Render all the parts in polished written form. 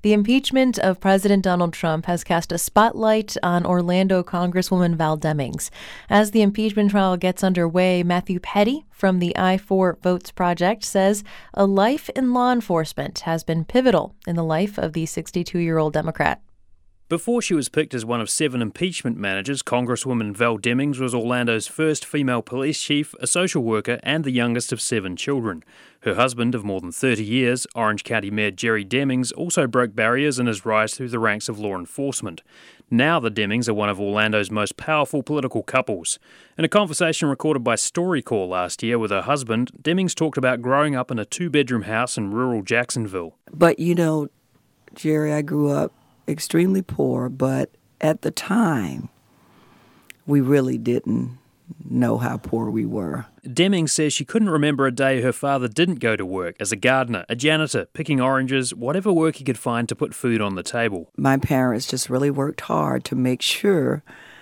The impeachment of President Donald Trump has cast a spotlight on Orlando Congresswoman Val Demings. As the impeachment trial gets underway, Matthew Petty from the I4 Votes Project says a life in law enforcement has been pivotal in the life of the 62-year-old Democrat. Before she was picked as one of 7 impeachment managers, Congresswoman Val Demings was Orlando's first female police chief, a social worker, and the youngest of 7 children. Her husband of more than 30 years, Orange County Mayor Jerry Demings, also broke barriers in his rise through the ranks of law enforcement. Now the Demings are one of Orlando's most powerful political couples. In a conversation recorded by StoryCall last year with her husband, Demings talked about growing up in a 2-bedroom house in rural Jacksonville. But Jerry, I grew up extremely poor, but at the time, we really didn't know how poor we were. Demings says she couldn't remember a day her father didn't go to work as a gardener, a janitor, picking oranges, whatever work he could find to put food on the table. My parents just really worked hard to make sure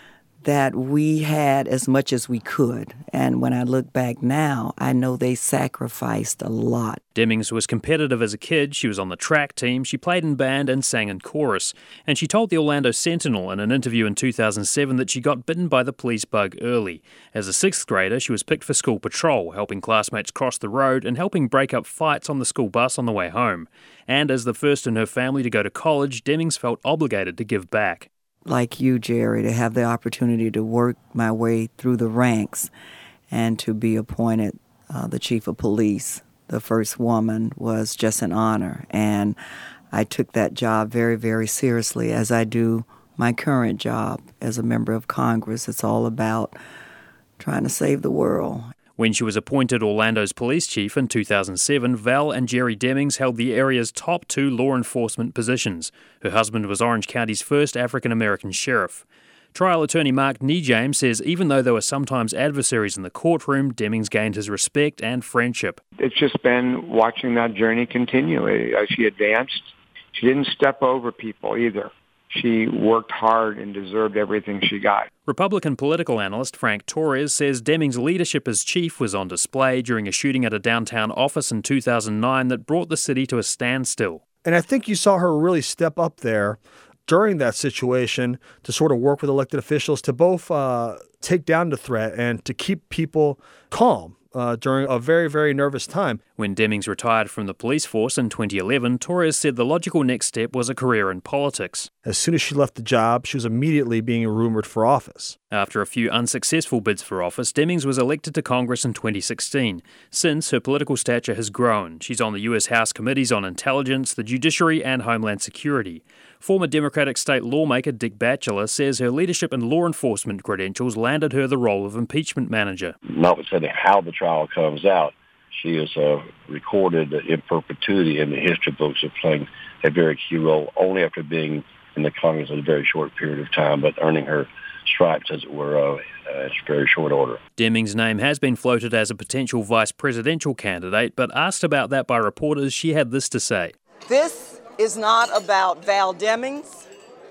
that we had as much as we could. And when I look back now, I know they sacrificed a lot. Demings was competitive as a kid. She was on the track team, she played in band and sang in chorus. And she told the Orlando Sentinel in an interview in 2007 that she got bitten by the police bug early. As a 6th grader, she was picked for school patrol, helping classmates cross the road and helping break up fights on the school bus on the way home. And as the first in her family to go to college, Demings felt obligated to give back. Like you, Jerry, to have the opportunity to work my way through the ranks and to be appointed the chief of police, the first woman, was just an honor. And I took that job very, very seriously, as I do my current job as a member of Congress. It's all about trying to save the world. When she was appointed Orlando's police chief in 2007, Val and Jerry Demings held the area's top 2 law enforcement positions. Her husband was Orange County's first African-American sheriff. Trial attorney Mark Niejames says even though there were sometimes adversaries in the courtroom, Demings gained his respect and friendship. It's just been watching that journey continue. As she advanced, she didn't step over people either. She worked hard and deserved everything she got. Republican political analyst Frank Torres says Demings' leadership as chief was on display during a shooting at a downtown office in 2009 that brought the city to a standstill. And I think you saw her really step up there during that situation to sort of work with elected officials to both take down the threat and to keep people calm during a very, very nervous time. When Demings retired from the police force in 2011, Torres said the logical next step was a career in politics. As soon as she left the job, she was immediately being rumored for office. After a few unsuccessful bids for office, Demings was elected to Congress in 2016. Since, her political stature has grown. She's on the U.S. House Committees on Intelligence, the Judiciary, and Homeland Security. Former Democratic state lawmaker Dick Batchelor says her leadership and law enforcement credentials landed her the role of impeachment manager. Notwithstanding how the trial comes out, she is recorded in perpetuity in the history books of playing a very key role, only after being in the Congress in a very short period of time, but earning her stripes, as it were, in very short order. Demings' name has been floated as a potential vice presidential candidate, but asked about that by reporters, she had this to say. This is not about Val Demings.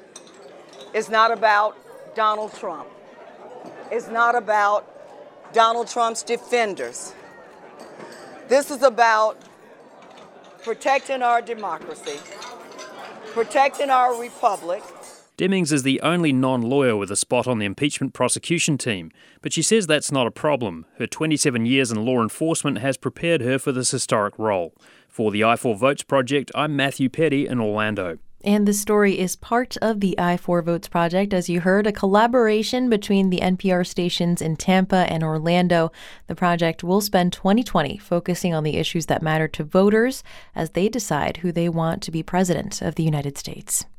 It's not about Donald Trump. It's not about Donald Trump's defenders. This is about protecting our democracy, protecting our republic. Demings is the only non-lawyer with a spot on the impeachment prosecution team, but she says that's not a problem. Her 27 years in law enforcement has prepared her for this historic role. For the I4 Votes Project, I'm Matthew Petty in Orlando. And this story is part of the I4 Votes Project, as you heard, a collaboration between the NPR stations in Tampa and Orlando. The project will spend 2020 focusing on the issues that matter to voters as they decide who they want to be president of the United States.